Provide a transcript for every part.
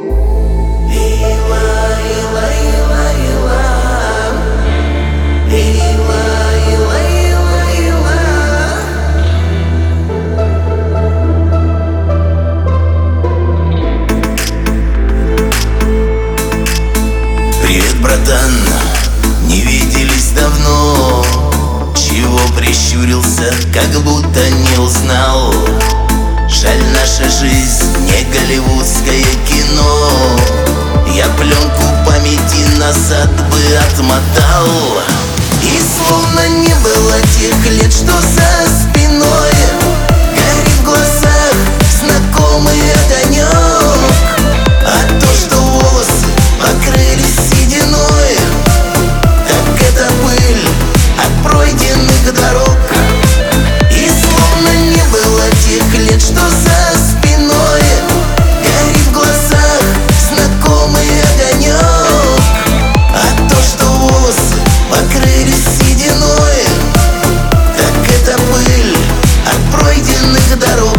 Привет, братан, не виделись давно. Чего прищурился, как будто не узнал? Жаль, наша жизнь не голливудское кино. Я пленку памяти назад бы отмотал. И словно не было тех лет, что за спиной горит в глазах знакомый огонек. А то, что волосы покрылись сединой, так это пыль от пройденных дорог. И словно не было тех лет, что за спиной горит в глазах знакомый огонек. А то, что волосы покрылись сединой, так это пыль от пройденных дорог.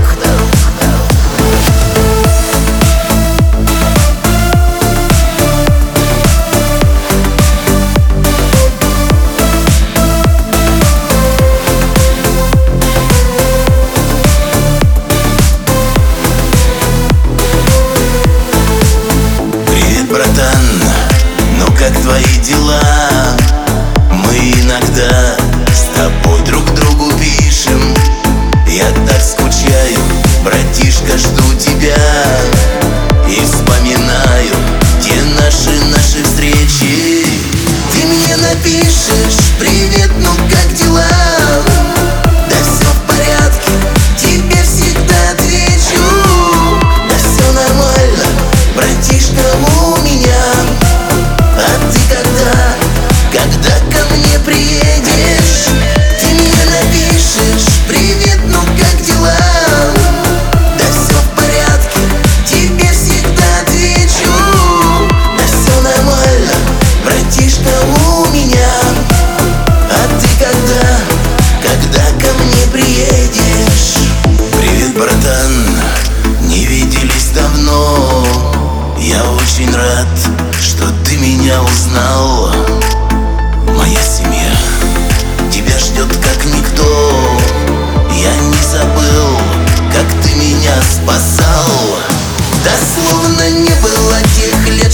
Братан, ну как твои дела? Мы иногда с тобой друг другу пишем. Я так скучаю, братишка, жду тебя. И вспоминаю те наши встречи. Ты мне напишешь: привет, ну как дела? Да все в порядке, тебе всегда отвечу. Да все нормально, братишка, у меня. А ты когда ко мне приедешь? Ты мне напишешь: привет, ну как дела? Да все в порядке, тебе всегда отвечу. Да все нормально, братишка, у меня. А ты когда ко мне приедешь? Привет, братан, не виделись давно. Я очень рад, что ты меня узнал. Моя семья тебя ждет как никто. Я не забыл, как ты меня спасал. Да словно не было тех лет,